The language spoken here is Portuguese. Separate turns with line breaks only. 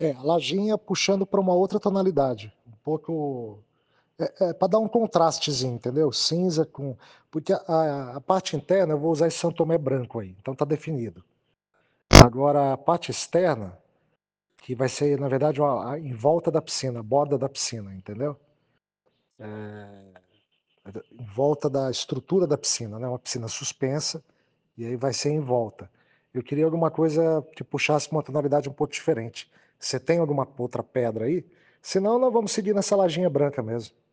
A lajinha puxando para uma outra tonalidade, um pouco pra dar um contrastezinho, entendeu? Cinza com porque a parte interna eu vou usar esse São Tomé branco aí, então tá definido. Agora a parte externa, que vai ser na verdade em volta da piscina, a borda da piscina, entendeu? Em volta da estrutura da piscina, né, uma piscina suspensa, e aí vai ser em volta. Eu queria alguma coisa que puxasse uma tonalidade um pouco diferente. Você tem alguma outra pedra aí? Senão nós vamos seguir nessa lajinha branca mesmo.